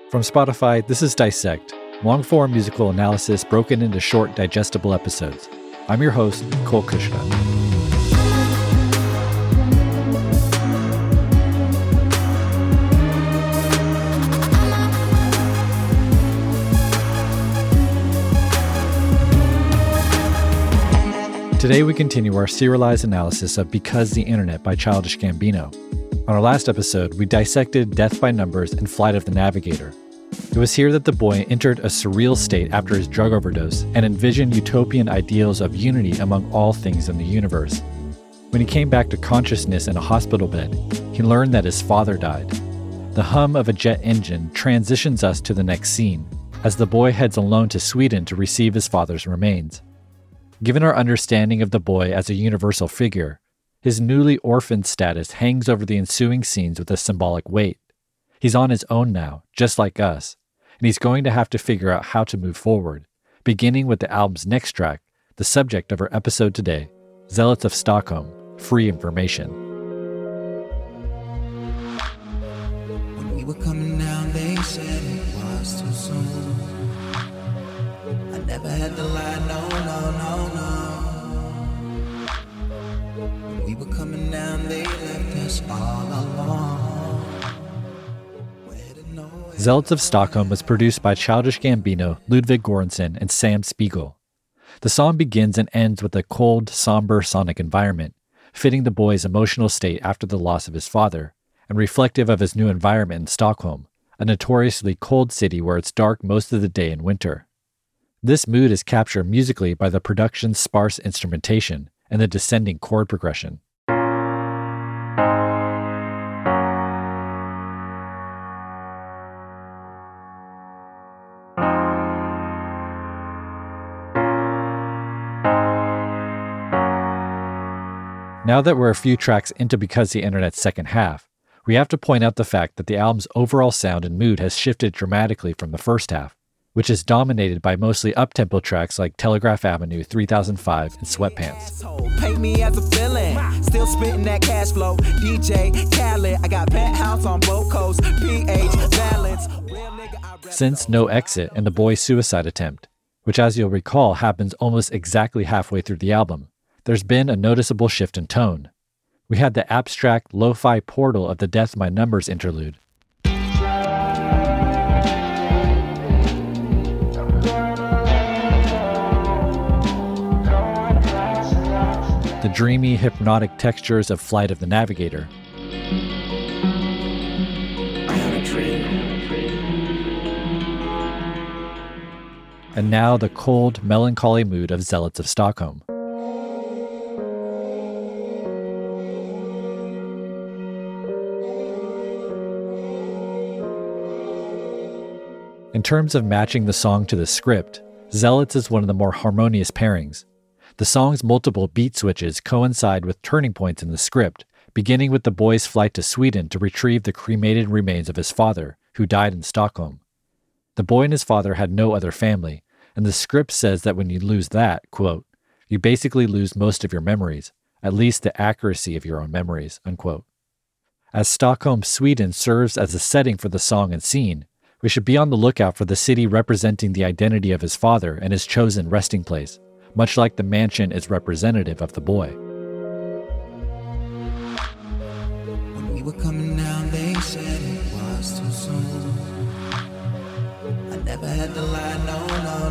From Spotify, this is Dissect, long-form musical analysis broken into short, digestible episodes. I'm your host, Cole Kushka. Today we continue our serialized analysis of Because the Internet by Childish Gambino. On our last episode, we dissected Death by Numbers and Flight of the Navigator. It was here that the boy entered a surreal state after his drug overdose and envisioned utopian ideals of unity among all things in the universe. When he came back to consciousness in a hospital bed, he learned that his father died. The hum of a jet engine transitions us to the next scene, as the boy heads alone to Sweden to receive his father's remains. Given our understanding of the boy as a universal figure, his newly orphaned status hangs over the ensuing scenes with a symbolic weight. He's on his own now, just like us, and he's going to have to figure out how to move forward, beginning with the album's next track, the subject of our episode today, Zealots of Stockholm, Free Information. When we were coming down, they said it was too soon. I never had to lie, no. When we were coming down, they left us all alone. Zealots of Stockholm was produced by Childish Gambino, Ludwig Göransson, and Sam Spiegel. The song begins and ends with a cold, somber sonic environment, fitting the boy's emotional state after the loss of his father, and reflective of his new environment in Stockholm, a notoriously cold city where it's dark most of the day in winter. This mood is captured musically by the production's sparse instrumentation and the descending chord progression. Now that we're a few tracks into Because the Internet's second half, we have to point out the fact that the album's overall sound and mood has shifted dramatically from the first half, which is dominated by mostly up-tempo tracks like Telegraph Avenue, 3005, and Sweatpants. Paint me as a villain, still spitting that cash flow. DJ Khaled, I got penthouse on both coasts. PH balance. Since No Exit and the boy's suicide attempt, which as you'll recall happens almost exactly halfway through the album, there's been a noticeable shift in tone. We had the abstract, lo-fi portal of the Death by Numbers interlude. The dreamy, hypnotic textures of Flight of the Navigator. And now the cold, melancholy mood of Zealots of Stockholm. In terms of matching the song to the script, Zealots is one of the more harmonious pairings. The song's multiple beat switches coincide with turning points in the script, beginning with the boy's flight to Sweden to retrieve the cremated remains of his father, who died in Stockholm. The boy and his father had no other family, and the script says that when you lose that, quote, you basically lose most of your memories, at least the accuracy of your own memories, unquote. As Stockholm, Sweden serves as a setting for the song and scene, we should be on the lookout for the city representing the identity of his father and his chosen resting place, much like the mansion is representative of the boy. When we were coming down, they said it was too soon. I never had to lie, no.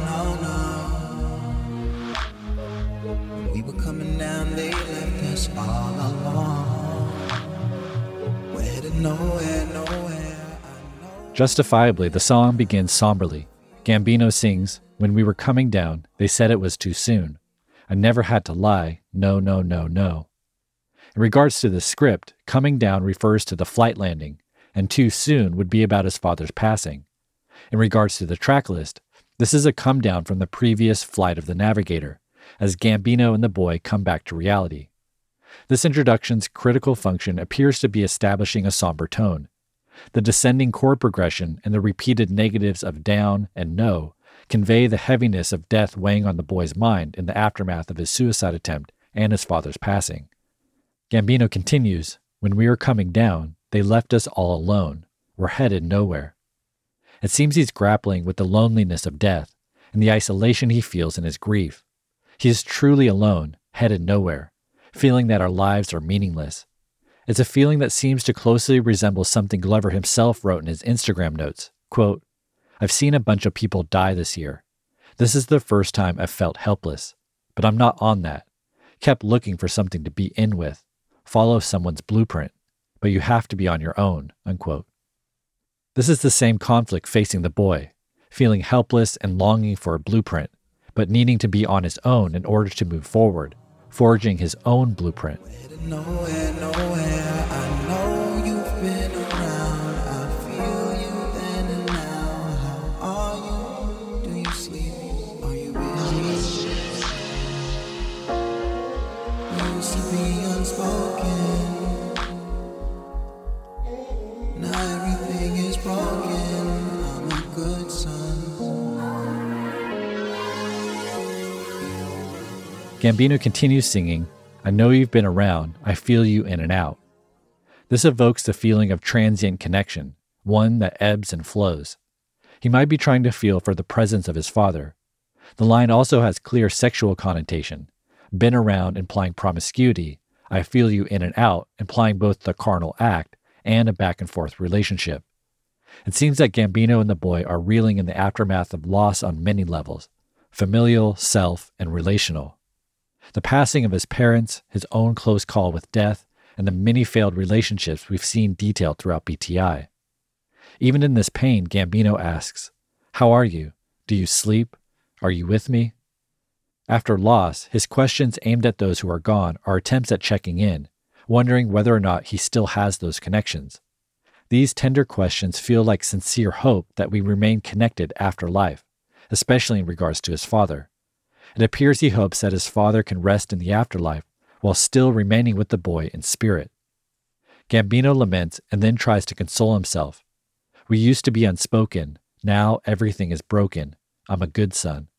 When we were coming down, they left us all alone. We're headed nowhere. Justifiably, the song begins somberly. Gambino sings, "When we were coming down, they said it was too soon. I never had to lie, no. In regards to the script, coming down refers to the flight landing, and too soon would be about his father's passing. In regards to the track list, this is a come down from the previous Flight of the Navigator, as Gambino and the boy come back to reality. This introduction's critical function appears to be establishing a somber tone. The descending chord progression and the repeated negatives of down and no convey the heaviness of death weighing on the boy's mind in the aftermath of his suicide attempt and his father's passing. Gambino continues, "When we were coming down, they left us all alone. We're headed nowhere." It seems he's grappling with the loneliness of death and the isolation he feels in his grief. He is truly alone, headed nowhere, feeling that our lives are meaningless. It's a feeling that seems to closely resemble something Glover himself wrote in his Instagram notes. Quote, "I've seen a bunch of people die this year. This is the first time I've felt helpless, but I'm not on that. Kept looking for something to be in with, follow someone's blueprint, but you have to be on your own," unquote. This is the same conflict facing the boy, feeling helpless and longing for a blueprint, but needing to be on his own in order to move forward, forging his own blueprint. Nowhere, nowhere, I know you've been around. I feel you then and now. How are you? Do you sleep? Are you busy? Used to be unspoken. Now everything is broken. I'm a good son. Gambino continues singing, "I know you've been around, I feel you in and out." This evokes the feeling of transient connection, one that ebbs and flows. He might be trying to feel for the presence of his father. The line also has clear sexual connotation, been around implying promiscuity, I feel you in and out implying both the carnal act and a back and forth relationship. It seems that Gambino and the boy are reeling in the aftermath of loss on many levels, familial, self, and relational. The passing of his parents, his own close call with death, and the many failed relationships we've seen detailed throughout BTI. Even in this pain, Gambino asks, "How are you? Do you sleep? Are you with me?" After loss, his questions aimed at those who are gone are attempts at checking in, wondering whether or not he still has those connections. These tender questions feel like sincere hope that we remain connected after life, especially in regards to his father. It appears he hopes that his father can rest in the afterlife while still remaining with the boy in spirit. Gambino laments and then tries to console himself. "We used to be unspoken. Now everything is broken. I'm a good son."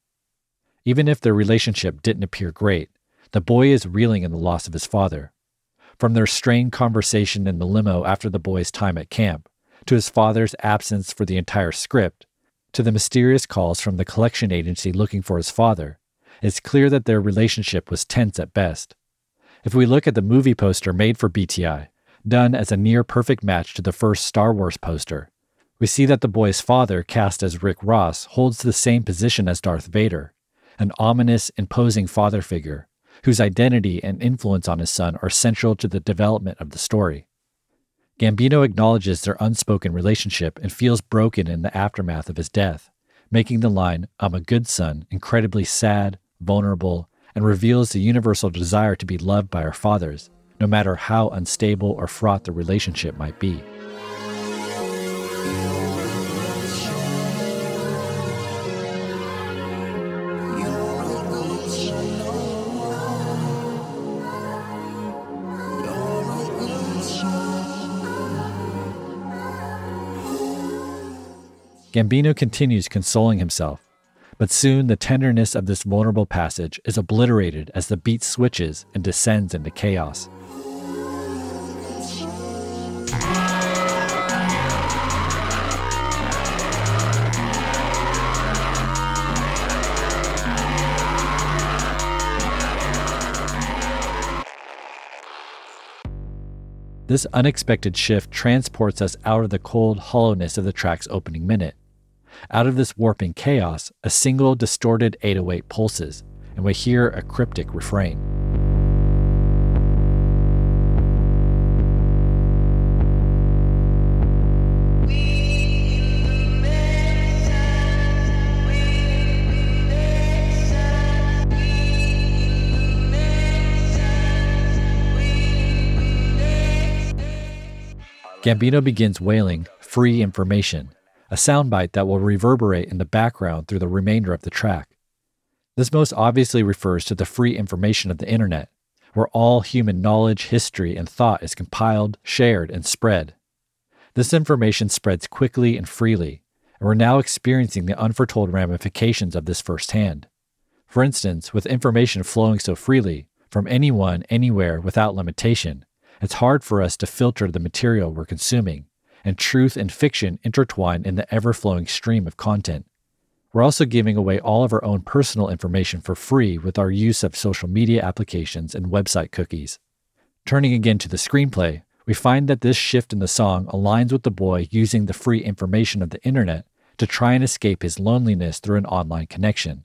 Even if their relationship didn't appear great, the boy is reeling in the loss of his father. From their strained conversation in the limo after the boy's time at camp, to his father's absence for the entire script, to the mysterious calls from the collection agency looking for his father, it's clear that their relationship was tense at best. If we look at the movie poster made for BTI, done as a near-perfect match to the first Star Wars poster, we see that the boy's father, cast as Rick Ross, holds the same position as Darth Vader, an ominous, imposing father figure, whose identity and influence on his son are central to the development of the story. Gambino acknowledges their unspoken relationship and feels broken in the aftermath of his death, making the line, "I'm a good son," incredibly sad, vulnerable, and reveals the universal desire to be loved by our fathers, no matter how unstable or fraught the relationship might be. Gambino continues consoling himself, but soon the tenderness of this vulnerable passage is obliterated as the beat switches and descends into chaos. This unexpected shift transports us out of the cold hollowness of the track's opening minute. Out of this warping chaos, a single distorted 808 pulses, and we hear a cryptic refrain. Gambino begins wailing, "Free information," a soundbite that will reverberate in the background through the remainder of the track. This most obviously refers to the free information of the internet, where all human knowledge, history, and thought is compiled, shared, and spread. This information spreads quickly and freely, and we're now experiencing the unforetold ramifications of this firsthand. For instance, with information flowing so freely, from anyone, anywhere, without limitation, it's hard for us to filter the material we're consuming, and truth and fiction intertwine in the ever-flowing stream of content. We're also giving away all of our own personal information for free with our use of social media applications and website cookies. Turning again to the screenplay, we find that this shift in the song aligns with the boy using the free information of the internet to try and escape his loneliness through an online connection.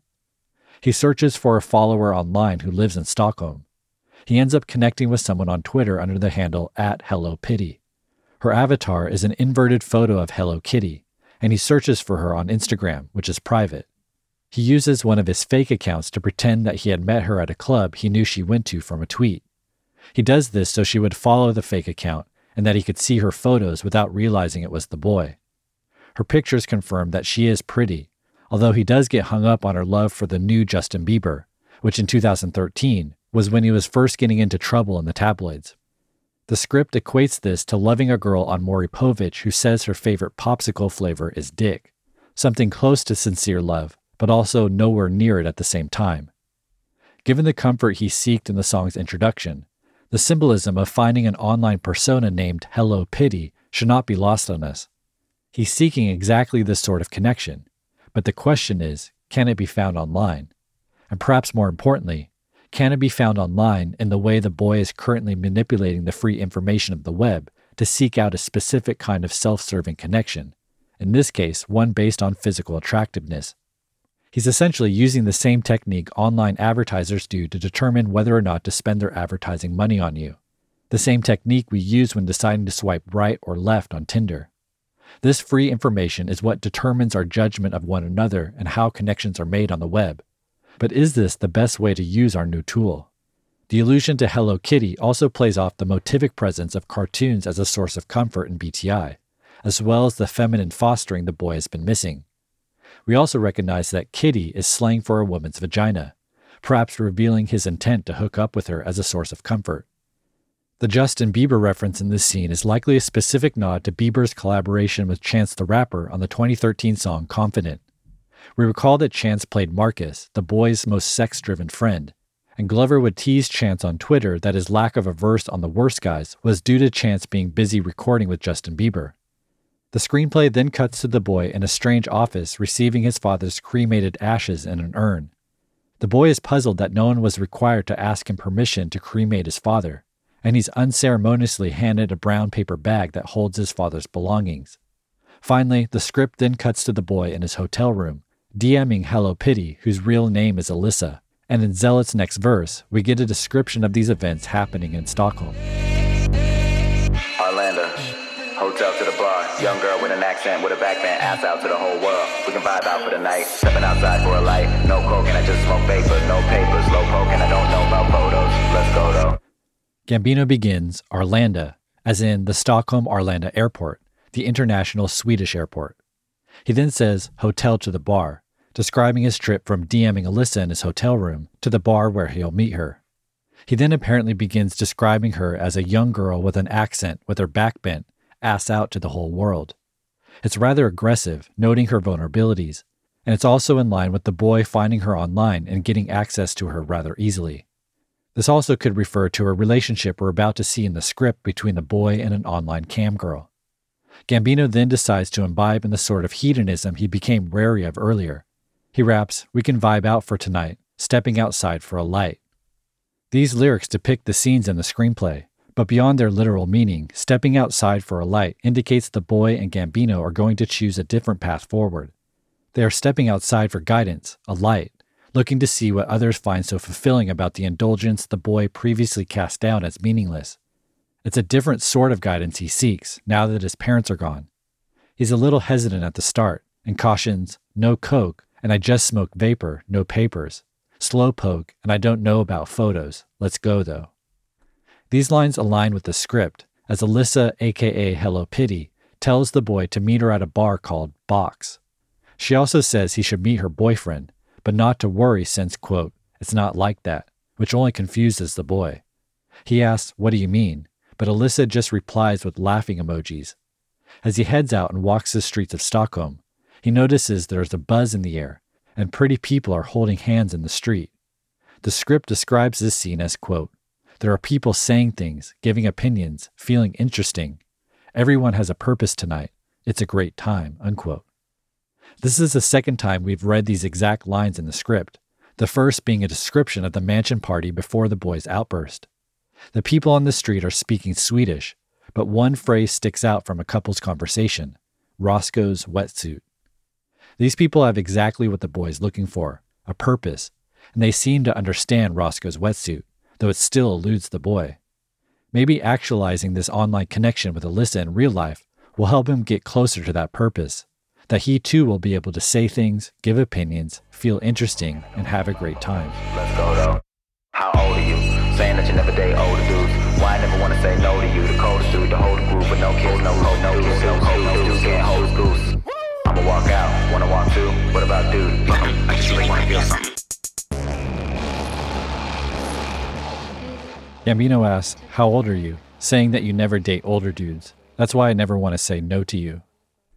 He searches for a follower online who lives in Stockholm. He ends up connecting with someone on Twitter under the handle @HelloPitty. Her avatar is an inverted photo of Hello Kitty, and he searches for her on Instagram, which is private. He uses one of his fake accounts to pretend that he had met her at a club he knew she went to from a tweet. He does this so she would follow the fake account and that he could see her photos without realizing it was the boy. Her pictures confirm that she is pretty, although he does get hung up on her love for the new Justin Bieber, which in 2013 was when he was first getting into trouble in the tabloids. The script equates this to loving a girl on Maury Povich who says her favorite popsicle flavor is dick, something close to sincere love, but also nowhere near it at the same time. Given the comfort he seeked in the song's introduction, the symbolism of finding an online persona named Hello Pitty should not be lost on us. He's seeking exactly this sort of connection, but the question is, can it be found online? And perhaps more importantly, can it be found online in the way the boy is currently manipulating the free information of the web to seek out a specific kind of self-serving connection, in this case, one based on physical attractiveness? He's essentially using the same technique online advertisers do to determine whether or not to spend their advertising money on you. The same technique we use when deciding to swipe right or left on Tinder. This free information is what determines our judgment of one another and how connections are made on the web. But is this the best way to use our new tool? The allusion to Hello Kitty also plays off the motivic presence of cartoons as a source of comfort in BTI, as well as the feminine fostering the boy has been missing. We also recognize that kitty is slang for a woman's vagina, perhaps revealing his intent to hook up with her as a source of comfort. The Justin Bieber reference in this scene is likely a specific nod to Bieber's collaboration with Chance the Rapper on the 2013 song Confident. We recall that Chance played Marcus, the boy's most sex-driven friend, and Glover would tease Chance on Twitter that his lack of a verse on The Worst Guys was due to Chance being busy recording with Justin Bieber. The screenplay then cuts to the boy in a strange office receiving his father's cremated ashes in an urn. The boy is puzzled that no one was required to ask him permission to cremate his father, and he's unceremoniously handed a brown paper bag that holds his father's belongings. Finally, the script then cuts to the boy in his hotel room, DMing Hello Pitty, whose real name is Alyssa, and in Zealot's next verse, we get a description of these events happening in Stockholm. Arlanda, hotel to the bar, young girl with an accent, with a backband, ass out to the whole world. We can vibe out for the night, stepping outside for a light. No coke and I just smoke vapor, no papers, low poke and I don't know about photos. Let's go though. Gambino begins Arlanda, as in the Stockholm Arlanda Airport, the international Swedish airport. He then says hotel to the bar, describing his trip from DMing Alyssa in his hotel room to the bar where he'll meet her. He then apparently begins describing her as a young girl with an accent with her back bent, ass out to the whole world. It's rather aggressive, noting her vulnerabilities, and it's also in line with the boy finding her online and getting access to her rather easily. This also could refer to a relationship we're about to see in the script between the boy and an online cam girl. Gambino then decides to imbibe in the sort of hedonism he became wary of earlier. He raps, "We can vibe out for tonight, stepping outside for a light." These lyrics depict the scenes in the screenplay, but beyond their literal meaning, stepping outside for a light indicates the boy and Gambino are going to choose a different path forward. They are stepping outside for guidance, a light, looking to see what others find so fulfilling about the indulgence the boy previously cast down as meaningless. It's a different sort of guidance he seeks now that his parents are gone. He's a little hesitant at the start and cautions, "No coke, and I just smoke vapor, no papers. Slow poke, and I don't know about photos. Let's go, though." These lines align with the script, as Alyssa, aka Hello Pitty, tells the boy to meet her at a bar called Box. She also says he should meet her boyfriend, but not to worry since, quote, "it's not like that," which only confuses the boy. He asks, "What do you mean?" But Alyssa just replies with laughing emojis. As he heads out and walks the streets of Stockholm, he notices there's a buzz in the air, and pretty people are holding hands in the street. The script describes this scene as, quote, "There are people saying things, giving opinions, feeling interesting. Everyone has a purpose tonight. It's a great time, unquote. This is the second time we've read these exact lines in the script, the first being a description of the mansion party before the boys' outburst. The people on the street are speaking Swedish, but one phrase sticks out from a couple's conversation: Roscoe's wetsuit. These people have exactly what the boy's looking for, a purpose, and they seem to understand Roscoe's wetsuit, though it still eludes the boy. Maybe actualizing this online connection with Alyssa in real life will help him get closer to that purpose, that he too will be able to say things, give opinions, feel interesting, and have a great time. Let's go though. How old are you? Saying that you never date older dudes. Why I never want to say no to you? The coldest dude, the whole group, but no kids, no hold, no kids, no hold, no dude can't hold his goose. I'ma walk out, wanna walk too. What about dude? I just really wanna feel something. Gambino asks, how old are you? Saying that you never date older dudes. That's why I never want to say no to you.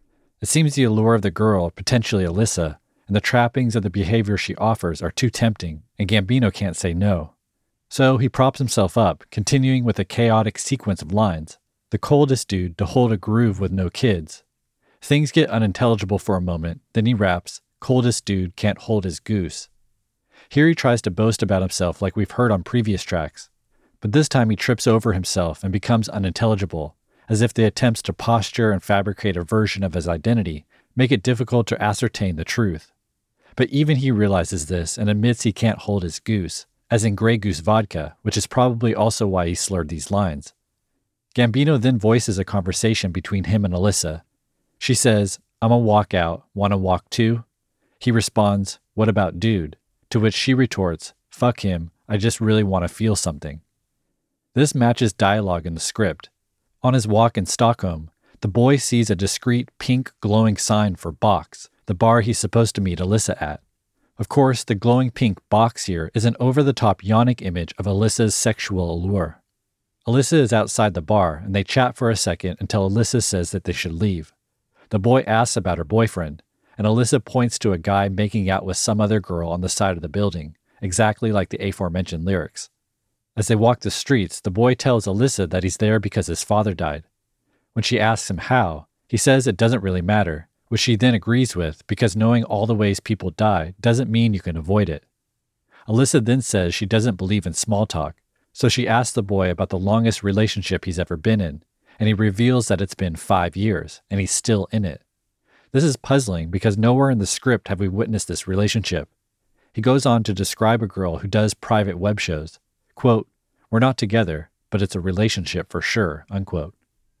It seems the allure of the girl, potentially Alyssa, and the trappings of the behavior she offers are too tempting, and Gambino can't say no. So he props himself up, continuing with a chaotic sequence of lines. The coldest dude to hold a groove with no kids. Things get unintelligible for a moment, then he raps, coldest dude can't hold his goose. Here he tries to boast about himself like we've heard on previous tracks, but this time he trips over himself and becomes unintelligible, as if the attempts to posture and fabricate a version of his identity make it difficult to ascertain the truth. But even he realizes this and admits he can't hold his goose, as in Grey Goose vodka, which is probably also why he slurred these lines. Gambino then voices a conversation between him and Alyssa. She says, "I'ma walk out, wanna walk too?" He responds, "What about dude?" To which she retorts, "Fuck him, I just really want to feel something." This matches dialogue in the script. On his walk in Stockholm, the boy sees a discreet pink glowing sign for Box, the bar he's supposed to meet Alyssa at. Of course, the glowing pink box here is an over-the-top yonic image of Alyssa's sexual allure. Alyssa is outside the bar, and they chat for a second until Alyssa says that they should leave. The boy asks about her boyfriend, and Alyssa points to a guy making out with some other girl on the side of the building, exactly like the aforementioned lyrics. As they walk the streets, the boy tells Alyssa that he's there because his father died. When she asks him how, he says it doesn't really matter, which she then agrees with because knowing all the ways people die doesn't mean you can avoid it. Alyssa then says she doesn't believe in small talk, so she asks the boy about the longest relationship he's ever been in, and he reveals that it's been 5 years, and he's still in it. This is puzzling because nowhere in the script have we witnessed this relationship. He goes on to describe a girl who does private web shows. Quote, "We're not together, but it's a relationship for sure," unquote.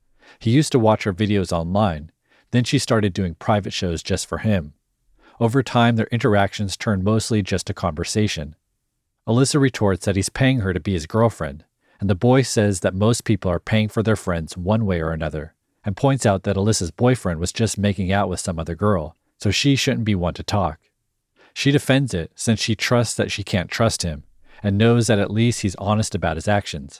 He used to watch her videos online, then she started doing private shows just for him. Over time, their interactions turned mostly just to conversation. Alyssa retorts that he's paying her to be his girlfriend, and the boy says that most people are paying for their friends one way or another, and points out that Alyssa's boyfriend was just making out with some other girl, so she shouldn't be one to talk. She defends it since she trusts that she can't trust him, and knows that at least he's honest about his actions.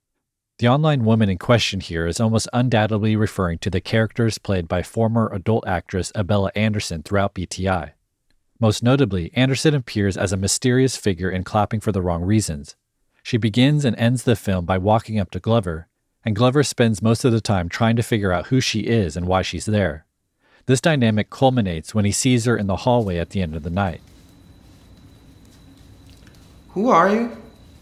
The online woman in question here is almost undoubtedly referring to the characters played by former adult actress Abella Anderson throughout BTI. Most notably, Anderson appears as a mysterious figure in Clapping for the Wrong Reasons. She begins and ends the film by walking up to Glover, and Glover spends most of the time trying to figure out who she is and why she's there. This dynamic culminates when he sees her in the hallway at the end of the night. Who are you?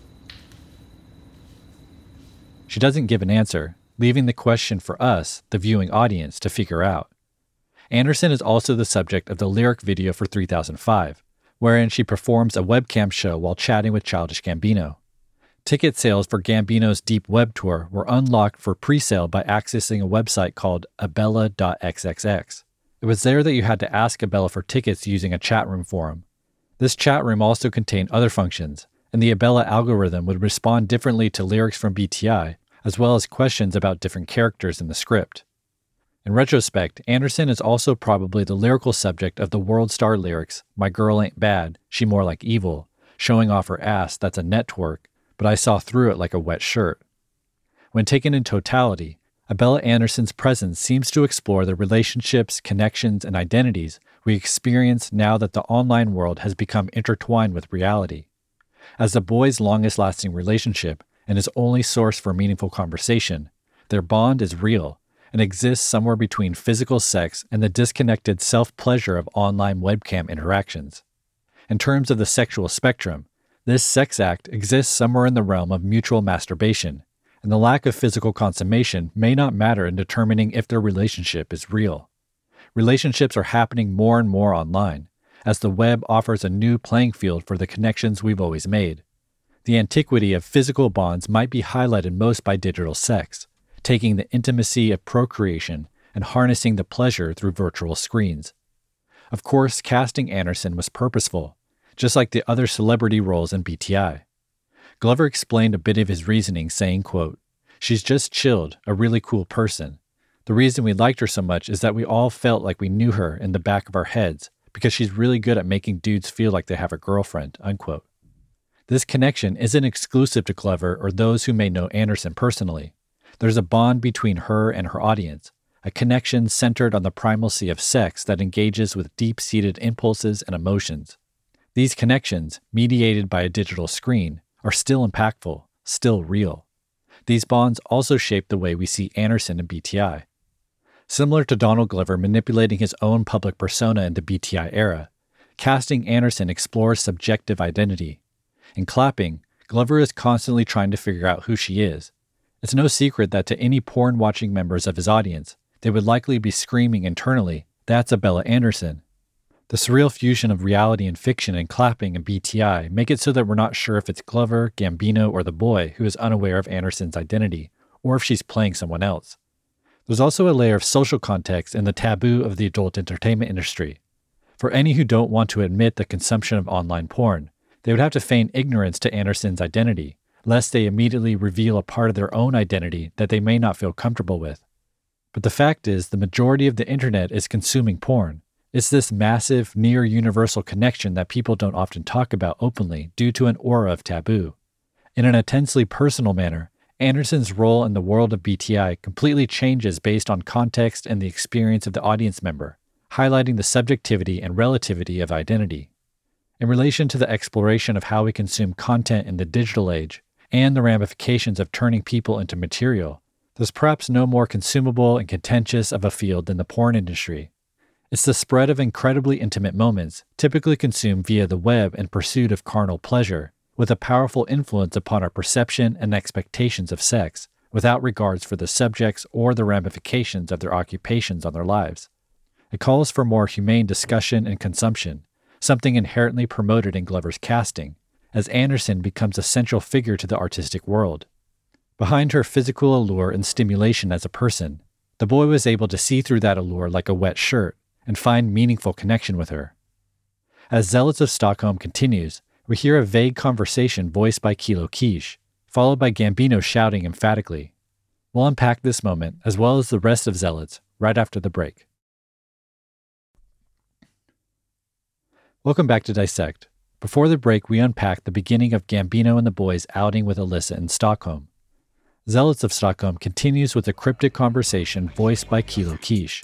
She doesn't give an answer, leaving the question for us, the viewing audience, to figure out. Anderson is also the subject of the lyric video for 3005, wherein she performs a webcam show while chatting with Childish Gambino. Ticket sales for Gambino's Deep Web Tour were unlocked for pre-sale by accessing a website called abella.xxx. It was there that you had to ask Abella for tickets using a chat room forum. This chat room also contained other functions, and the Abella algorithm would respond differently to lyrics from BTI, as well as questions about different characters in the script. In retrospect, Anderson is also probably the lyrical subject of the World Star lyrics, "My girl ain't bad, she more like evil," showing off her ass that's a network, but I saw through it like a wet shirt. When taken in totality, Abella Anderson's presence seems to explore the relationships, connections, and identities we experience now that the online world has become intertwined with reality. As the boys' longest-lasting relationship and his only source for meaningful conversation, their bond is real, and exists somewhere between physical sex and the disconnected self-pleasure of online webcam interactions. In terms of the sexual spectrum, this sex act exists somewhere in the realm of mutual masturbation, and the lack of physical consummation may not matter in determining if their relationship is real. Relationships are happening more and more online, as the web offers a new playing field for the connections we've always made. The antiquity of physical bonds might be highlighted most by digital sex, taking the intimacy of procreation and harnessing the pleasure through virtual screens. Of course, casting Anderson was purposeful, just like the other celebrity roles in BTI. Glover explained a bit of his reasoning, saying, quote, "She's just chilled, a really cool person. The reason we liked her so much is that we all felt like we knew her in the back of our heads because she's really good at making dudes feel like they have a girlfriend," unquote. This connection isn't exclusive to Glover or those who may know Anderson personally. There's a bond between her and her audience, a connection centered on the primacy of sex that engages with deep-seated impulses and emotions. These connections, mediated by a digital screen, are still impactful, still real. These bonds also shape the way we see Anderson in BTI. Similar to Donald Glover manipulating his own public persona in the BTI era, casting Anderson explores subjective identity. In Clapping, Glover is constantly trying to figure out who she is. It's no secret that to any porn-watching members of his audience, they would likely be screaming internally, "That's Abella Anderson." The surreal fusion of reality and fiction in Clapping and BTI make it so that we're not sure if it's Glover, Gambino, or the boy who is unaware of Anderson's identity, or if she's playing someone else. There's also a layer of social context in the taboo of the adult entertainment industry. For any who don't want to admit the consumption of online porn, they would have to feign ignorance to Anderson's identity, lest they immediately reveal a part of their own identity that they may not feel comfortable with. But the fact is, the majority of the internet is consuming porn. It's this massive, near-universal connection that people don't often talk about openly due to an aura of taboo. In an intensely personal manner, Anderson's role in the world of BTI completely changes based on context and the experience of the audience member, highlighting the subjectivity and relativity of identity. In relation to the exploration of how we consume content in the digital age and the ramifications of turning people into material, there's perhaps no more consumable and contentious of a field than the porn industry. It's the spread of incredibly intimate moments, typically consumed via the web in pursuit of carnal pleasure, with a powerful influence upon our perception and expectations of sex, without regards for the subjects or the ramifications of their occupations on their lives. It calls for more humane discussion and consumption, something inherently promoted in Glover's casting, as Anderson becomes a central figure to the artistic world. Behind her physical allure and stimulation as a person, the boy was able to see through that allure like a wet shirt and find meaningful connection with her. As Zealots of Stockholm continues, we hear a vague conversation voiced by Kilo Quiche, followed by Gambino shouting emphatically. We'll unpack this moment, as well as the rest of Zealots, right after the break. Welcome back to Dissect. Before the break, we unpacked the beginning of Gambino and the boys outing with Alyssa in Stockholm. Zealots of Stockholm continues with a cryptic conversation voiced by Kilo Quiche.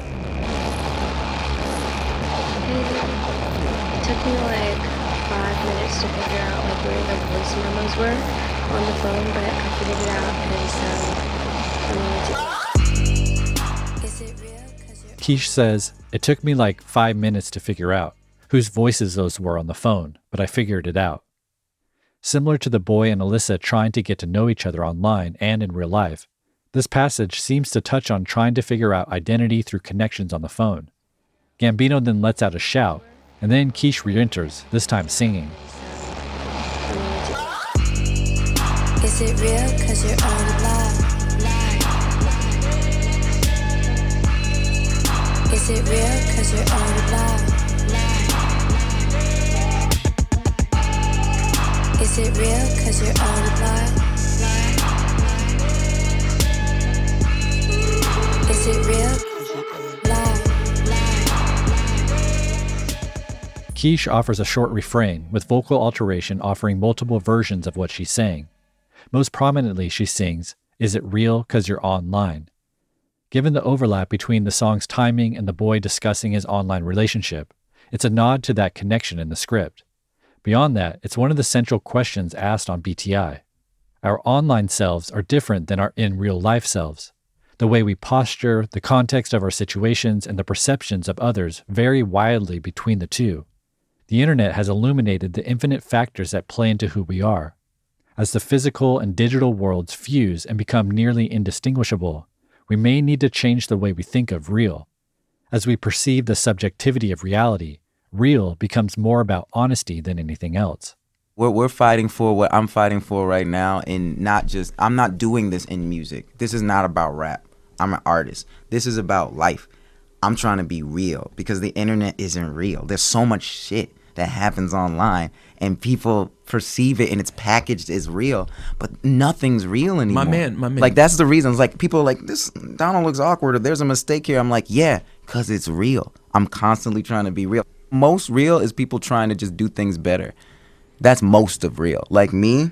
It took me like 5 minutes to figure out like where the voice memos were on the phone, but I figured it out because Is it real? Quiche says, "It took me like 5 minutes to figure out whose voices those were on the phone, but I figured it out." Similar to the boy and Alyssa trying to get to know each other online and in real life, this passage seems to touch on trying to figure out identity through connections on the phone. Gambino then lets out a shout, and then Quiche re-enters, this time singing. Is it real? 'Cause you're on live. Is it real? 'Cause you're on live. Is it real? 'Cause you're on live. Is it real? Live. Quiche offers a short refrain, with vocal alteration offering multiple versions of what she's saying. Most prominently, she sings, "Is it real 'cause you're online?" Given the overlap between the song's timing and the boy discussing his online relationship, it's a nod to that connection in the script. Beyond that, it's one of the central questions asked on BTI. Our online selves are different than our in-real-life selves. The way we posture, the context of our situations, and the perceptions of others vary wildly between the two. The internet has illuminated the infinite factors that play into who we are. As the physical and digital worlds fuse and become nearly indistinguishable, we may need to change the way we think of real. As we perceive the subjectivity of reality, real becomes more about honesty than anything else. What we're fighting for, what I'm fighting for right now, and I'm not doing this in music. This is not about rap. I'm an artist. This is about life. I'm trying to be real because the internet isn't real. There's so much shit that happens online and people perceive it and it's packaged as real, but nothing's real anymore. My man. Like, that's the reason. It's like, people are like, this Donald looks awkward, or there's a mistake here. I'm like, yeah, because it's real. I'm constantly trying to be real. Most real is people trying to just do things better. That's most of real. Like me,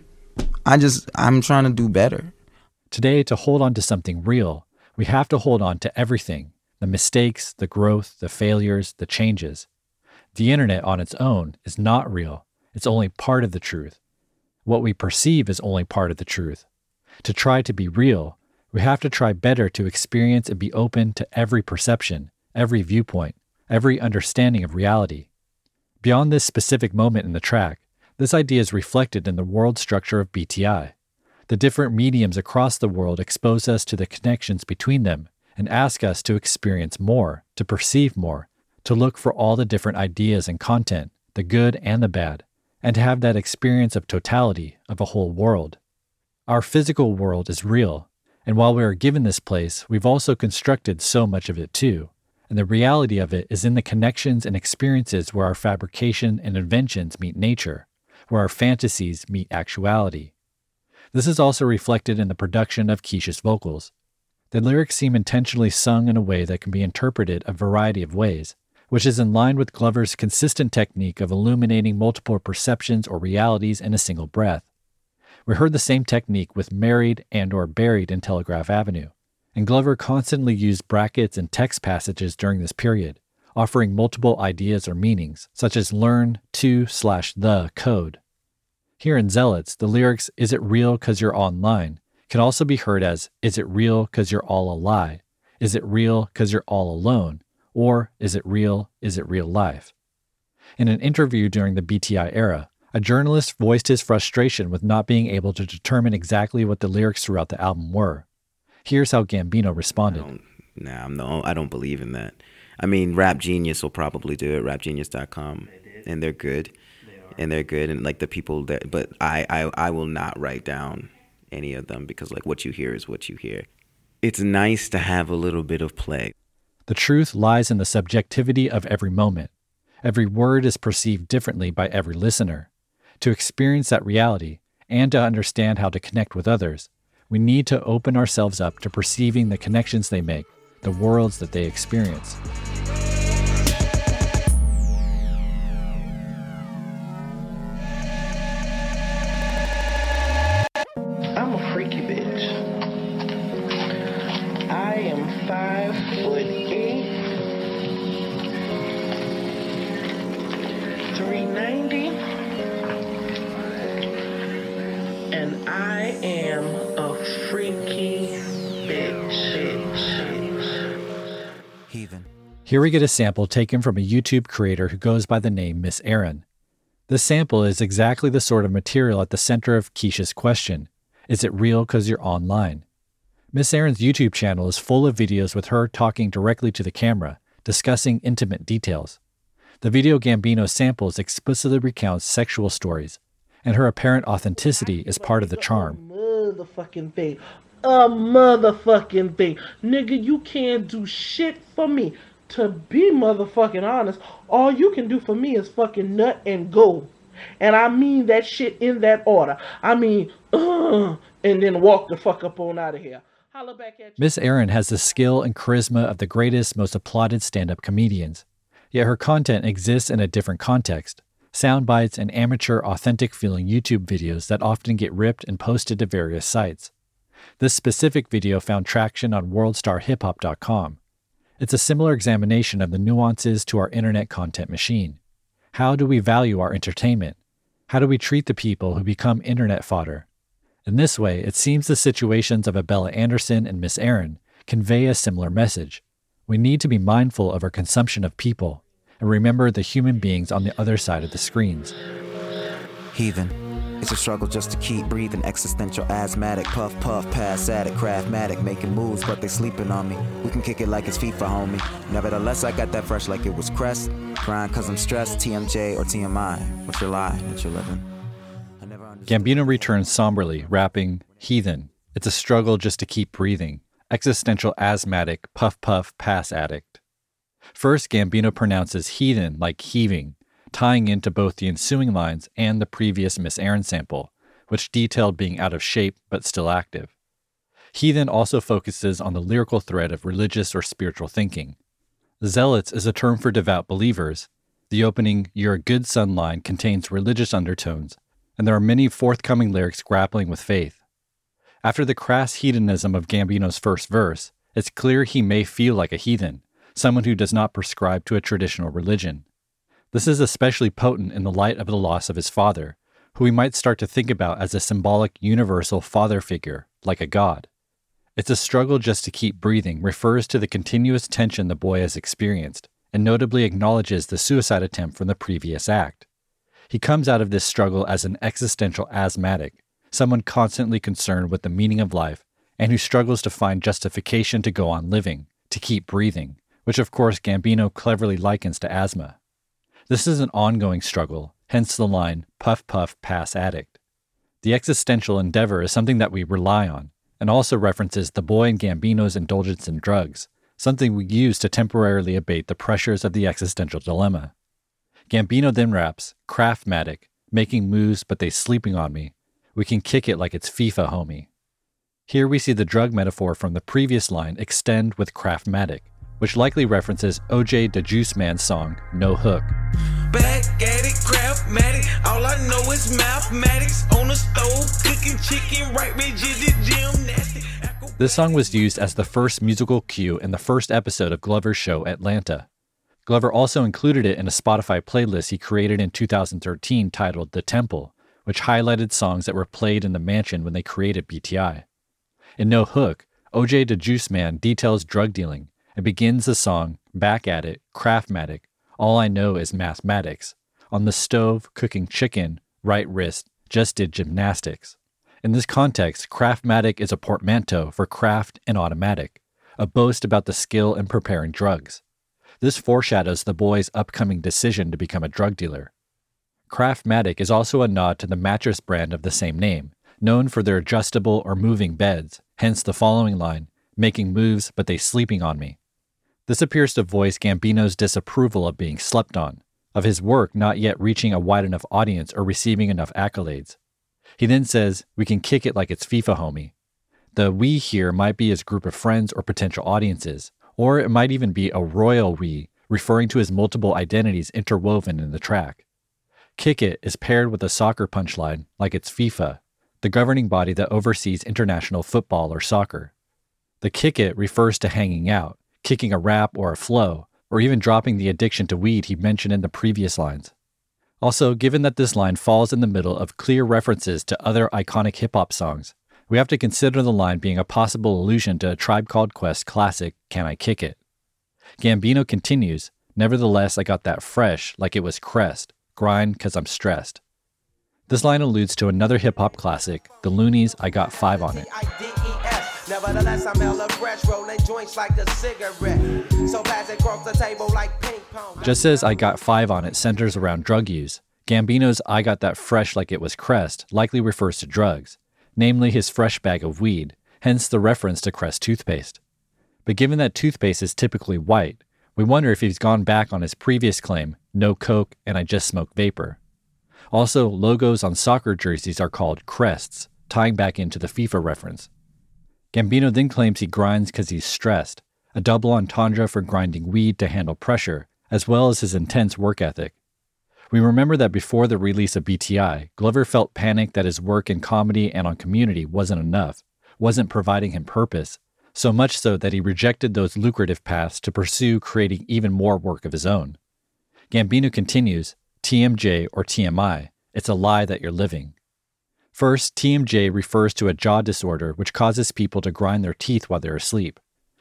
I'm trying to do better. Today, to hold on to something real, we have to hold on to everything: the mistakes, the growth, the failures, the changes. The internet on its own is not real. It's only part of the truth. What we perceive is only part of the truth. To try to be real, we have to try better to experience and be open to every perception, every viewpoint, every understanding of reality. Beyond this specific moment in the track, this idea is reflected in the world structure of BTI. The different mediums across the world expose us to the connections between them and ask us to experience more, to perceive more, to look for all the different ideas and content, the good and the bad, and to have that experience of totality of a whole world. Our physical world is real, and while we are given this place, we've also constructed so much of it too, and the reality of it is in the connections and experiences where our fabrication and inventions meet nature, where our fantasies meet actuality. This is also reflected in the production of Keisha's vocals. The lyrics seem intentionally sung in a way that can be interpreted a variety of ways, which is in line with Glover's consistent technique of illuminating multiple perceptions or realities in a single breath. We heard the same technique with Married and/or Buried in Telegraph Avenue, and Glover constantly used brackets and text passages during this period, offering multiple ideas or meanings, such as learn to/the code. Here in Zealots, the lyrics, "Is it real 'cause you're online?" can also be heard as, "Is it real 'cause you're all a lie?" "Is it real 'cause you're all alone?" Or, "Is it real? Is it real life?" In an interview during the BTI era, a journalist voiced his frustration with not being able to determine exactly what the lyrics throughout the album were. Here's how Gambino responded. I don't believe in that. I mean, Rap Genius will probably do it, rapgenius.com, and they're good. And they're good, and like the people that, but I will not write down any of them because like what you hear is what you hear. It's nice to have a little bit of play. The truth lies in the subjectivity of every moment. Every word is perceived differently by every listener. To experience that reality and to understand how to connect with others, we need to open ourselves up to perceiving the connections they make, the worlds that they experience. I'm a freaky bitch. I am 5'8", 390, and I am a freaky bitch. Heathen. Here we get a sample taken from a YouTube creator who goes by the name Miss Erin. This sample is exactly the sort of material at the center of Keisha's question: is it real 'cause you're online? Miss Erin's YouTube channel is full of videos with her talking directly to the camera, discussing intimate details. The video Gambino samples explicitly recounts sexual stories, and her apparent authenticity is part of the charm. Motherfucking thing. A motherfucking thing. Nigga, you can't do shit for me. To be motherfucking honest, all you can do for me is fucking nut and go. And I mean that shit in that order. I mean, and then walk the fuck up on out of here. Holla back at you. Miss Erin has the skill and charisma of the greatest, most applauded stand-up comedians. Yet her content exists in a different context. Sound bites and amateur, authentic-feeling YouTube videos that often get ripped and posted to various sites. This specific video found traction on worldstarhiphop.com. It's a similar examination of the nuances to our internet content machine. How do we value our entertainment? How do we treat the people who become internet fodder? In this way, it seems the situations of Abella Anderson and Miss Erin convey a similar message. We need to be mindful of our consumption of people and remember the human beings on the other side of the screens. Heathen. It's a struggle just to keep breathing. Existential, asthmatic, puff, pass addict, craftmatic, making moves, but they sleeping on me. We can kick it like it's FIFA, homie. Nevertheless, I got that fresh like it was Crest. Grind cause I'm stressed, TMJ or TMI. What's your lie that you're living? Gambino returns somberly, rapping, Heathen. It's a struggle just to keep breathing. Existential, asthmatic, puff, pass addict. First, Gambino pronounces heathen like heaving, tying into both the ensuing lines and the previous Miss Aaron sample, which detailed being out of shape but still active. Heathen also focuses on the lyrical thread of religious or spiritual thinking. Zealots is a term for devout believers. The opening "You're a good son" line contains religious undertones, and there are many forthcoming lyrics grappling with faith. After the crass hedonism of Gambino's first verse, it's clear he may feel like a heathen, someone who does not prescribe to a traditional religion. This is especially potent in the light of the loss of his father, who we might start to think about as a symbolic universal father figure, like a god. It's a struggle just to keep breathing refers to the continuous tension the boy has experienced, and notably acknowledges the suicide attempt from the previous act. He comes out of this struggle as an existential asthmatic, someone constantly concerned with the meaning of life, and who struggles to find justification to go on living, to keep breathing, which of course Gambino cleverly likens to asthma. This is an ongoing struggle, hence the line, puff, pass addict. The existential endeavor is something that we rely on, and also references the boy and Gambino's indulgence in drugs, something we use to temporarily abate the pressures of the existential dilemma. Gambino then raps, craftmatic, making moves but they sleeping on me. We can kick it like it's FIFA, homie. Here we see the drug metaphor from the previous line extend with craftmatic, which likely references OJ the Juice Man's song, No Hook. Back at it, craftmatic, all I know is mathematics, on the stove, cooking chicken, right rigid gymnastic. This song was used as the first musical cue in the first episode of Glover's show Atlanta. Glover also included it in a Spotify playlist he created in 2013 titled The Temple, which highlighted songs that were played in the mansion when they created BTI. In No Hook, OJ the Juice Man details drug dealing and begins the song, back at it, craftmatic, all I know is mathematics, on the stove, cooking chicken, right wrist, just did gymnastics. In this context, craftmatic is a portmanteau for craft and automatic, a boast about the skill in preparing drugs. This foreshadows the boy's upcoming decision to become a drug dealer. Craftmatic is also a nod to the mattress brand of the same name, known for their adjustable or moving beds, hence the following line, making moves but they sleeping on me. This appears to voice Gambino's disapproval of being slept on, of his work not yet reaching a wide enough audience or receiving enough accolades. He then says, we can kick it like it's FIFA, homie. The we here might be his group of friends or potential audiences, or it might even be a royal we, referring to his multiple identities interwoven in the track. Kick it is paired with a soccer punchline, like it's FIFA, the governing body that oversees international football or soccer. The kick it refers to hanging out, kicking a rap or a flow, or even dropping the addiction to weed he mentioned in the previous lines. Also, given that this line falls in the middle of clear references to other iconic hip-hop songs, we have to consider the line being a possible allusion to a Tribe Called Quest classic, Can I Kick It? Gambino continues, nevertheless I got that fresh, like it was Crest, grind 'cause I'm stressed. This line alludes to another hip-hop classic, The Loonies' I Got 5 on It. Nevertheless, I'm hella fresh, rolling joints like a cigarette. So pass it across the table like ping pong. Just as I Got 5 on It centers around drug use, Gambino's I Got That Fresh Like It Was Crest likely refers to drugs, namely his fresh bag of weed, hence the reference to Crest toothpaste. But given that toothpaste is typically white, we wonder if he's gone back on his previous claim, no coke and I just smoke vapor. Also, logos on soccer jerseys are called crests, tying back into the FIFA reference. Gambino then claims he grinds because he's stressed, a double entendre for grinding weed to handle pressure, as well as his intense work ethic. We remember that before the release of BTI, Glover felt panicked that his work in comedy and on Community wasn't enough, wasn't providing him purpose, so much so that he rejected those lucrative paths to pursue creating even more work of his own. Gambino continues, TMJ or TMI, it's a lie that you're living. First, TMJ refers to a jaw disorder which causes people to grind their teeth while they're asleep.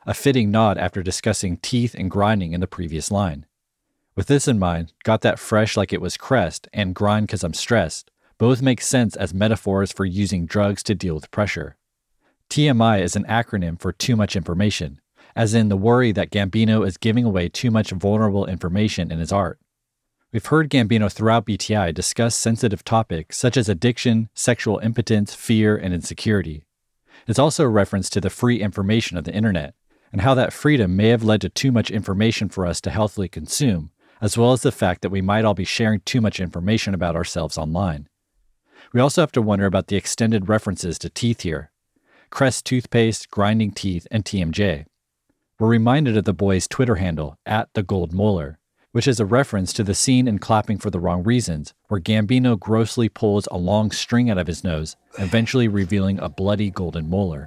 a fitting nod after discussing teeth and grinding in the previous line. With this in mind, got that fresh like it was Crest and grind 'cause I'm stressed both make sense as metaphors for using drugs to deal with pressure. TMI is an acronym for too much information, as in the worry that Gambino is giving away too much vulnerable information in his art. We've heard Gambino throughout BTI discuss sensitive topics such as addiction, sexual impotence, fear, and insecurity. It's also a reference to the free information of the internet, and how that freedom may have led to too much information for us to healthily consume, as well as the fact that we might all be sharing too much information about ourselves online. We also have to wonder about the extended references to teeth here. Crest toothpaste, grinding teeth, and TMJ. We're reminded of the boy's Twitter handle, @thegoldmolar, which is a reference to the scene in Clapping for the Wrong Reasons, where Gambino grossly pulls a long string out of his nose, eventually revealing a bloody golden molar.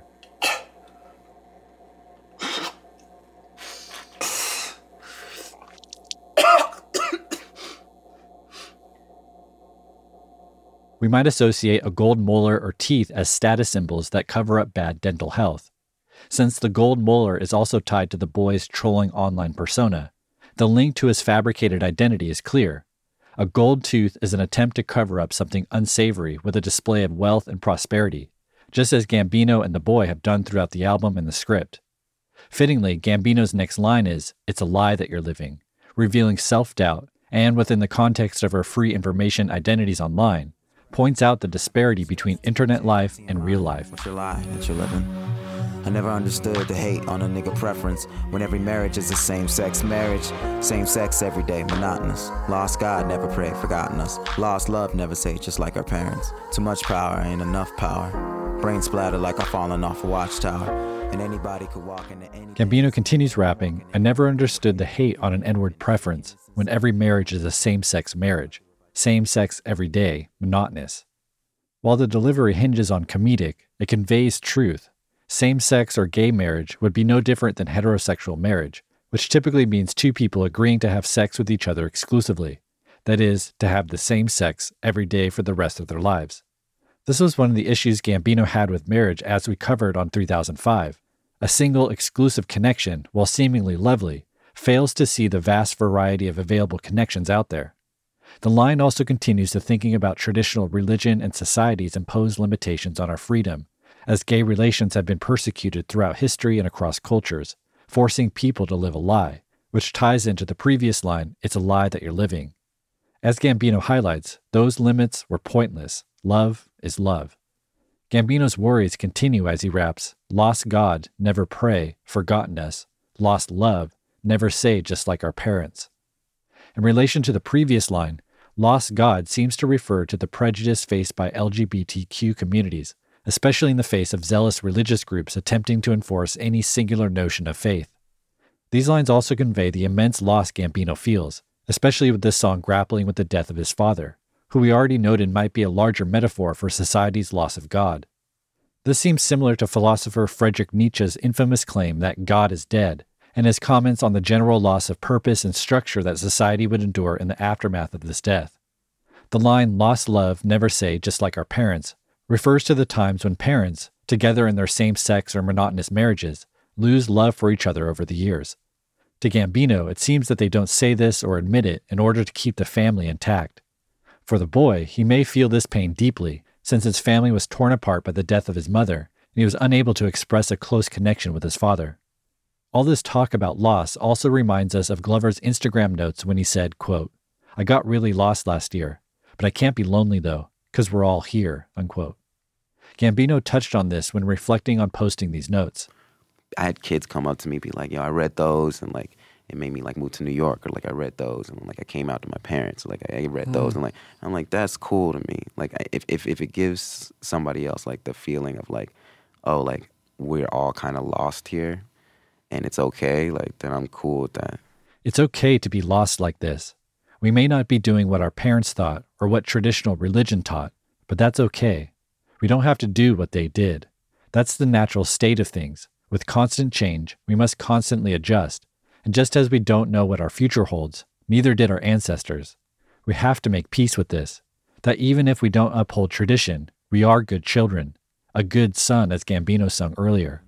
We might associate a gold molar or teeth as status symbols that cover up bad dental health. Since the gold molar is also tied to the boy's trolling online persona, the link to his fabricated identity is clear. A gold tooth is an attempt to cover up something unsavory with a display of wealth and prosperity, just as Gambino and the boy have done throughout the album and the script. Fittingly, Gambino's next line is, "It's a lie that you're living," revealing self-doubt, and within the context of our free information identities online, points out the disparity between internet life and real life. What's your lie that you're living? I never understood the hate on a nigga preference when every marriage is a same-sex marriage. Same sex every day, monotonous. Lost God, never prayed, forgotten us. Lost love, never say, just like our parents. Too much power, ain't enough power. Brain splattered like I'm falling off a watchtower. And anybody could walk into any... Gambino continues rapping, "I never understood the hate on an N-word preference when every marriage is a same-sex marriage. Same sex every day, monotonous." While the delivery hinges on comedic, it conveys truth. Same-sex or gay marriage would be no different than heterosexual marriage, which typically means two people agreeing to have sex with each other exclusively. That is, to have the same sex every day for the rest of their lives. This was one of the issues Gambino had with marriage, as we covered on 3005. A single exclusive connection, while seemingly lovely, fails to see the vast variety of available connections out there. The line also continues to thinking about traditional religion and society's imposed limitations on our freedom, as gay relations have been persecuted throughout history and across cultures, forcing people to live a lie, which ties into the previous line, "It's a lie that you're living." As Gambino highlights, those limits were pointless. Love is love. Gambino's worries continue as he raps, "Lost God, never pray, forgotten us. Lost love, never say, just like our parents." In relation to the previous line, "Lost God" seems to refer to the prejudice faced by LGBTQ communities, especially in the face of zealous religious groups attempting to enforce any singular notion of faith. These lines also convey the immense loss Gambino feels, especially with this song grappling with the death of his father, who we already noted might be a larger metaphor for society's loss of God. This seems similar to philosopher Friedrich Nietzsche's infamous claim that God is dead, and his comments on the general loss of purpose and structure that society would endure in the aftermath of this death. The line, "Lost love, never say, just like our parents," refers to the times when parents, together in their same-sex or monotonous marriages, lose love for each other over the years. To Gambino, it seems that they don't say this or admit it in order to keep the family intact. For the boy, he may feel this pain deeply, since his family was torn apart by the death of his mother, and he was unable to express a close connection with his father. All this talk about loss also reminds us of Glover's Instagram notes when he said, quote, "I got really lost last year, but I can't be lonely though, 'cause we're all here," unquote. Gambino touched on this when reflecting on posting these notes. I had kids come up to me, be like, "Yo, I read those," and like it made me like move to New York, or like I read those, and like I came out to my parents, like I read those, and like I'm like, that's cool to me. Like if it gives somebody else like the feeling of like, oh, like we're all kind of lost here, and it's okay, like then I'm cool with that. It's okay to be lost like this. We may not be doing what our parents thought or what traditional religion taught, but that's okay. We don't have to do what they did. That's the natural state of things. With constant change, we must constantly adjust. And just as we don't know what our future holds, neither did our ancestors. We have to make peace with this, that even if we don't uphold tradition, we are good children, a good son, as Gambino sung earlier.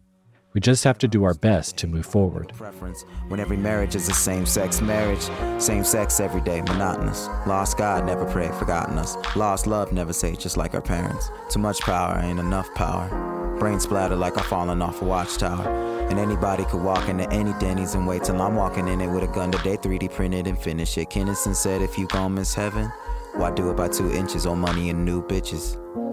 We just have to do our best to move forward. Preference when every marriage is a same-sex marriage. Same sex every day, monotonous. Lost God, never prayed, forgotten us. Lost love, never say, just like our parents. Too much power, ain't enough power. Brain splatter like I'm falling off a watchtower. And anybody could walk into any Denny's and wait till I'm walking in it with a gun today, 3D printed and finish it. Kinnison said, if you gon' miss heaven, why do it by 2 inches? Old money and new bitches.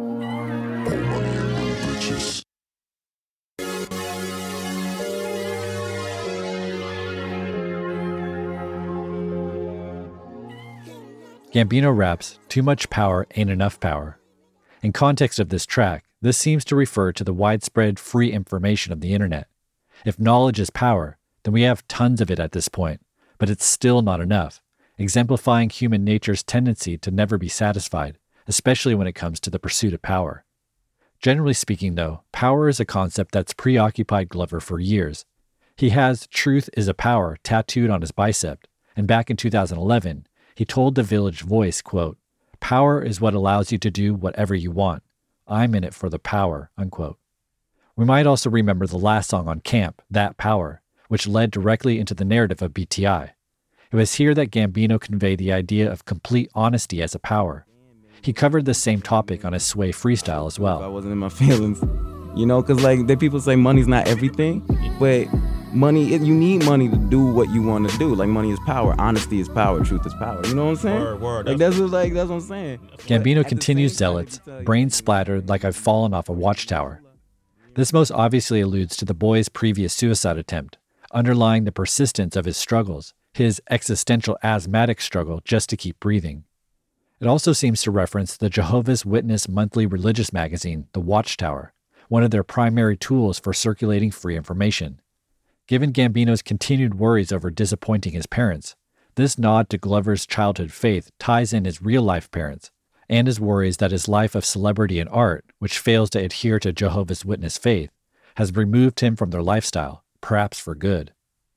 Gambino raps, "Too much power ain't enough power." In context of this track, this seems to refer to the widespread free information of the internet. If knowledge is power, then we have tons of it at this point, but it's still not enough, exemplifying human nature's tendency to never be satisfied, especially when it comes to the pursuit of power. Generally speaking, though, power is a concept that's preoccupied Glover for years. He has "Truth is a Power" tattooed on his bicep, and back in 2011, he told The Village Voice, quote, "Power is what allows you to do whatever you want. I'm in it for the power," unquote. We might also remember the last song on Camp, "That Power," which led directly into the narrative of BTI. It was here that Gambino conveyed the idea of complete honesty as a power. He covered the same topic on his Sway freestyle as well. I wasn't in my feelings, because like people say money's not everything, but you need money to do what you want to do. Like money is power, honesty is power, truth is power. You know what I'm saying? Word. That's what I'm saying. Gambino continues Zealots, brain splattered like I've fallen off a watchtower. This most obviously alludes to the boy's previous suicide attempt, underlying the persistence of his struggles, his existential asthmatic struggle just to keep breathing. It also seems to reference the Jehovah's Witness monthly religious magazine, The Watchtower, one of their primary tools for circulating free information. Given Gambino's continued worries over disappointing his parents, this nod to Glover's childhood faith ties in his real-life parents, and his worries that his life of celebrity and art, which fails to adhere to Jehovah's Witness faith, has removed him from their lifestyle, perhaps for good.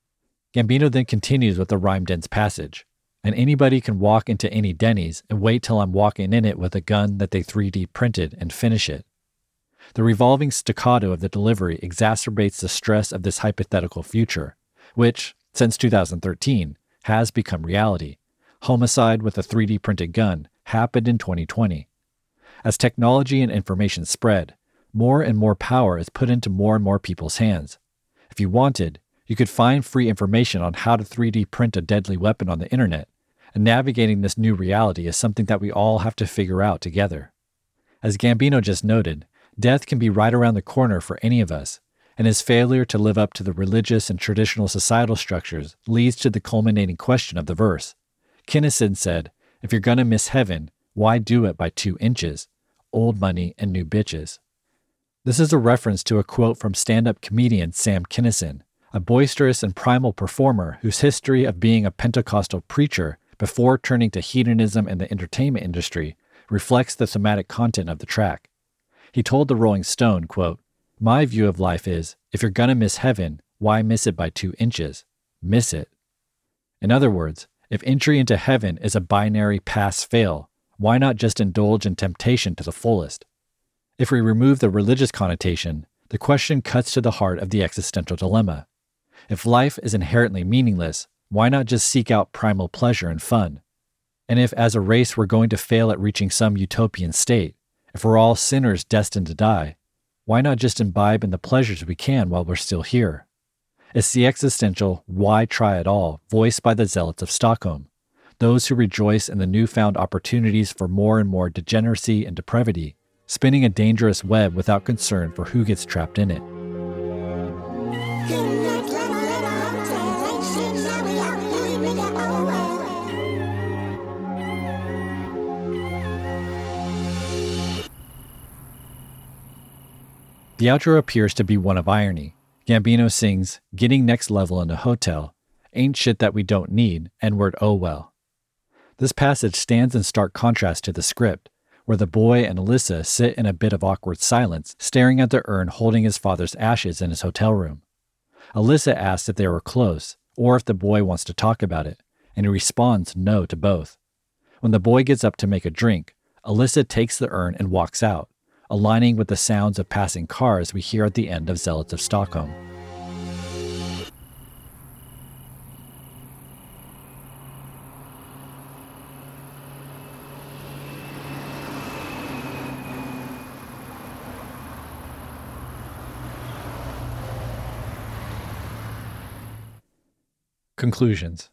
Gambino then continues with a rhyme-dense passage, "And anybody can walk into any Denny's and wait till I'm walking in it with a gun that they 3D printed and finish it." The revolving staccato of the delivery exacerbates the stress of this hypothetical future, which, since 2013, has become reality. Homicide with a 3D printed gun happened in 2020. As technology and information spread, more and more power is put into more and more people's hands. If you wanted, you could find free information on how to 3D print a deadly weapon on the internet, and navigating this new reality is something that we all have to figure out together. As Gambino just noted, death can be right around the corner for any of us, and his failure to live up to the religious and traditional societal structures leads to the culminating question of the verse. Kinnison said, "If you're gonna miss heaven, why do it by 2 inches? Old money and new bitches." This is a reference to a quote from stand-up comedian Sam Kinison, a boisterous and primal performer whose history of being a Pentecostal preacher before turning to hedonism and the entertainment industry reflects the thematic content of the track. He told the Rolling Stone, quote, "My view of life is, if you're gonna miss heaven, why miss it by 2 inches? Miss it." In other words, if entry into heaven is a binary pass-fail, why not just indulge in temptation to the fullest? If we remove the religious connotation, the question cuts to the heart of the existential dilemma. If life is inherently meaningless, why not just seek out primal pleasure and fun? And if as a race we're going to fail at reaching some utopian state, if we're all sinners destined to die, why not just imbibe in the pleasures we can while we're still here? It's the existential "why try at all" voiced by the Zealots of Stockholm, those who rejoice in the newfound opportunities for more and more degeneracy and depravity, spinning a dangerous web without concern for who gets trapped in it. The outro appears to be one of irony. Gambino sings, "Getting next level in a hotel, ain't shit that we don't need, N-word oh well." This passage stands in stark contrast to the script, where the boy and Alyssa sit in a bit of awkward silence, staring at the urn holding his father's ashes in his hotel room. Alyssa asks if they were close, or if the boy wants to talk about it, and he responds no to both. When the boy gets up to make a drink, Alyssa takes the urn and walks out, aligning with the sounds of passing cars we hear at the end of Zealots of Stockholm. Conclusions.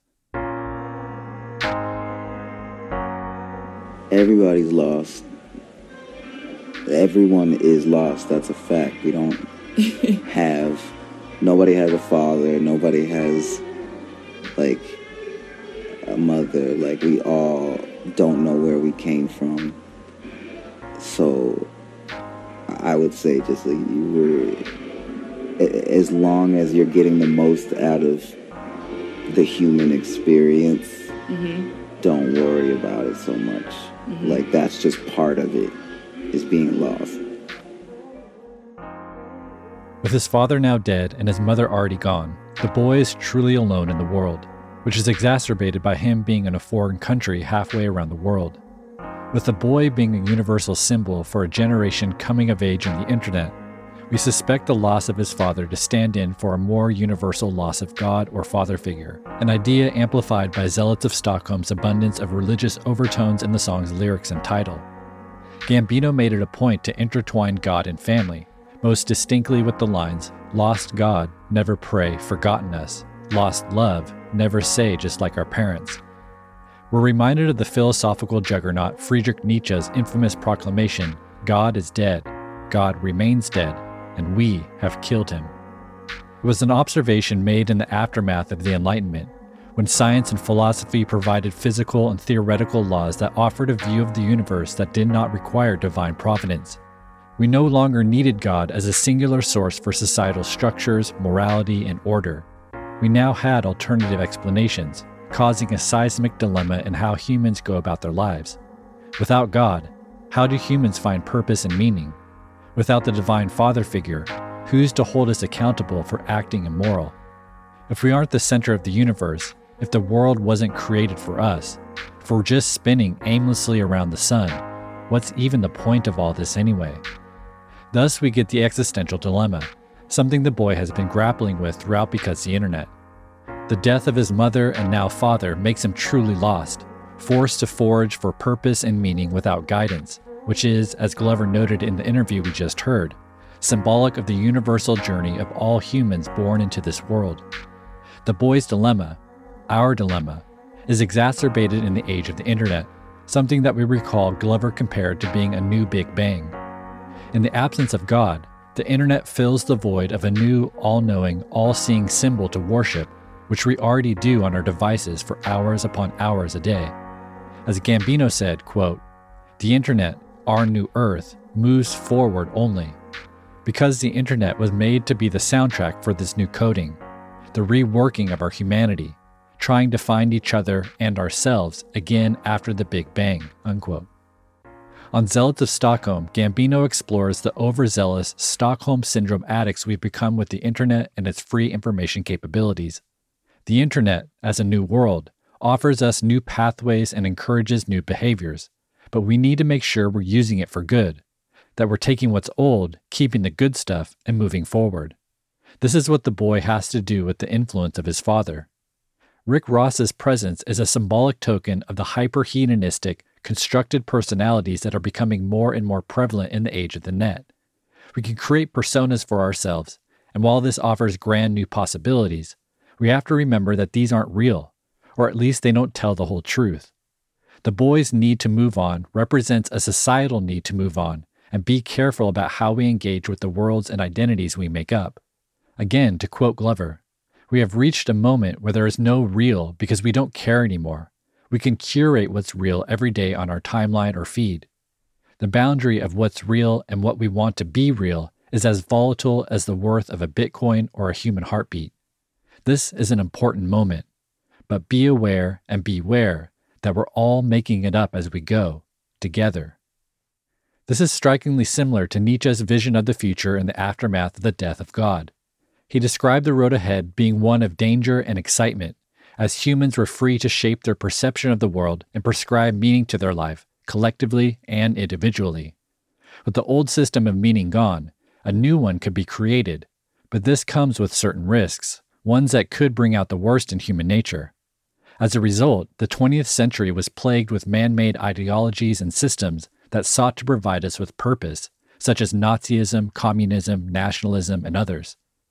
Everybody's lost. Everyone is lost. That's a fact. We don't have, nobody has a father. Nobody has, like, a mother. Like, we all don't know where we came from. So I would say just like as long as you're getting the most out of the human experience, don't worry about it so much. Like, that's just part of it, is being lost. With his father now dead and his mother already gone, the boy is truly alone in the world, which is exacerbated by him being in a foreign country halfway around the world. With the boy being a universal symbol for a generation coming of age in the internet, we suspect the loss of his father to stand in for a more universal loss of God or father figure, an idea amplified by Zealots of Stockholm's abundance of religious overtones in the song's lyrics and title. Gambino made it a point to intertwine God and family, most distinctly with the lines, "Lost God, never pray, forgotten us. Lost love, never say just like our parents." We're reminded of the philosophical juggernaut Friedrich Nietzsche's infamous proclamation, "God is dead, God remains dead, and we have killed him." It was an observation made in the aftermath of the Enlightenment, when science and philosophy provided physical and theoretical laws that offered a view of the universe that did not require divine providence. We no longer needed God as a singular source for societal structures, morality, and order. We now had alternative explanations, causing a seismic dilemma in how humans go about their lives. Without God, how do humans find purpose and meaning? Without the divine father figure, who's to hold us accountable for acting immoral? If we aren't the center of the universe, if the world wasn't created for us, if we're just spinning aimlessly around the sun, what's even the point of all this anyway? Thus we get the existential dilemma, something the boy has been grappling with throughout Because the Internet. The death of his mother and now father makes him truly lost, forced to forage for purpose and meaning without guidance, which is, as Glover noted in the interview we just heard, symbolic of the universal journey of all humans born into this world. The boy's dilemma, our dilemma, is exacerbated in the age of the internet, something that we recall Glover compared to being a new Big Bang. In the absence of God, the internet fills the void of a new, all-knowing, all-seeing symbol to worship, which we already do on our devices for hours upon hours a day. As Gambino said, quote, "The internet, our new earth, moves forward only. Because the internet was made to be the soundtrack for this new coding, the reworking of our humanity, trying to find each other and ourselves again after the Big Bang," unquote. On Zealots of Stockholm, Gambino explores the overzealous Stockholm Syndrome addicts we've become with the internet and its free information capabilities. The internet, as a new world, offers us new pathways and encourages new behaviors, but we need to make sure we're using it for good, that we're taking what's old, keeping the good stuff, and moving forward. This is what the boy has to do with the influence of his father. Rick Ross's presence is a symbolic token of the hyper-hedonistic, constructed personalities that are becoming more and more prevalent in the age of the net. We can create personas for ourselves, and while this offers grand new possibilities, we have to remember that these aren't real, or at least they don't tell the whole truth. The boy's need to move on represents a societal need to move on and be careful about how we engage with the worlds and identities we make up. Again, to quote Glover, "We have reached a moment where there is no real because we don't care anymore. We can curate what's real every day on our timeline or feed. The boundary of what's real and what we want to be real is as volatile as the worth of a Bitcoin or a human heartbeat. This is an important moment, but be aware and beware that we're all making it up as we go, together." This is strikingly similar to Nietzsche's vision of the future in the aftermath of the death of God. He described the road ahead being one of danger and excitement, as humans were free to shape their perception of the world and prescribe meaning to their life, collectively and individually. With the old system of meaning gone, a new one could be created, but this comes with certain risks, ones that could bring out the worst in human nature. As a result, the 20th century was plagued with man-made ideologies and systems that sought to provide us with purpose, such as Nazism, communism, nationalism, and others.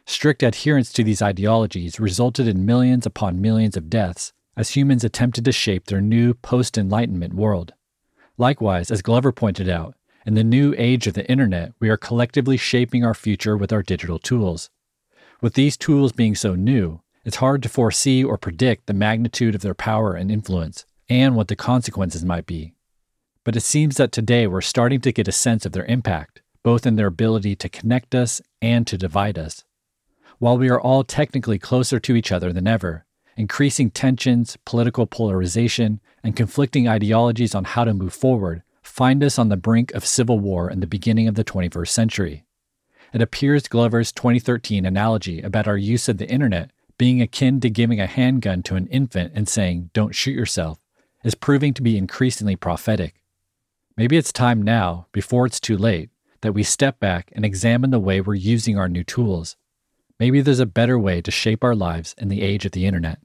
Strict adherence to these ideologies resulted in millions upon millions of deaths as humans attempted to shape their new post-Enlightenment world. Likewise, as Glover pointed out, in the new age of the internet, we are collectively shaping our future with our digital tools. With these tools being so new, it's hard to foresee or predict the magnitude of their power and influence, and what the consequences might be. But it seems that today we're starting to get a sense of their impact, both in their ability to connect us and to divide us. While we are all technically closer to each other than ever, increasing tensions, political polarization, and conflicting ideologies on how to move forward find us on the brink of civil war in the beginning of the 21st century. It appears Glover's 2013 analogy about our use of the internet being akin to giving a handgun to an infant and saying, "Don't shoot yourself," is proving to be increasingly prophetic. Maybe it's time now, before it's too late, that we step back and examine the way we're using our new tools. Maybe there's a better way to shape our lives in the age of the internet.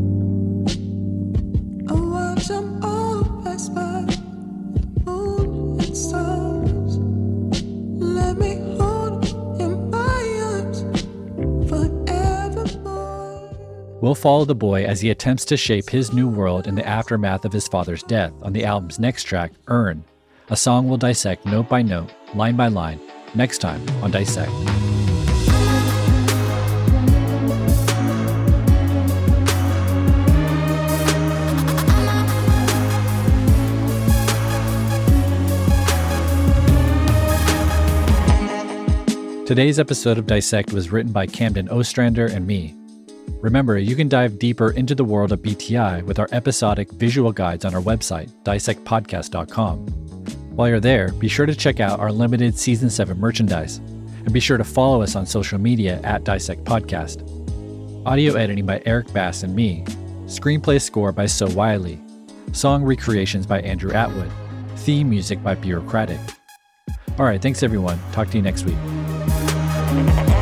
We'll follow the boy as he attempts to shape his new world in the aftermath of his father's death on the album's next track, Earn, a song we'll dissect note by note, line by line, next time on Dissect. Today's episode of Dissect was written by Camden Ostrander and me. Remember, you can dive deeper into the world of BTI with our episodic visual guides on our website, dissectpodcast.com. While you're there, be sure to check out our limited Season 7 merchandise, and be sure to follow us on social media at Dissect Podcast. Audio editing by Eric Bass and me. Screenplay score by So Wiley. Song recreations by Andrew Atwood. Theme music by Bureaucratic. All right, thanks everyone. Talk to you next week.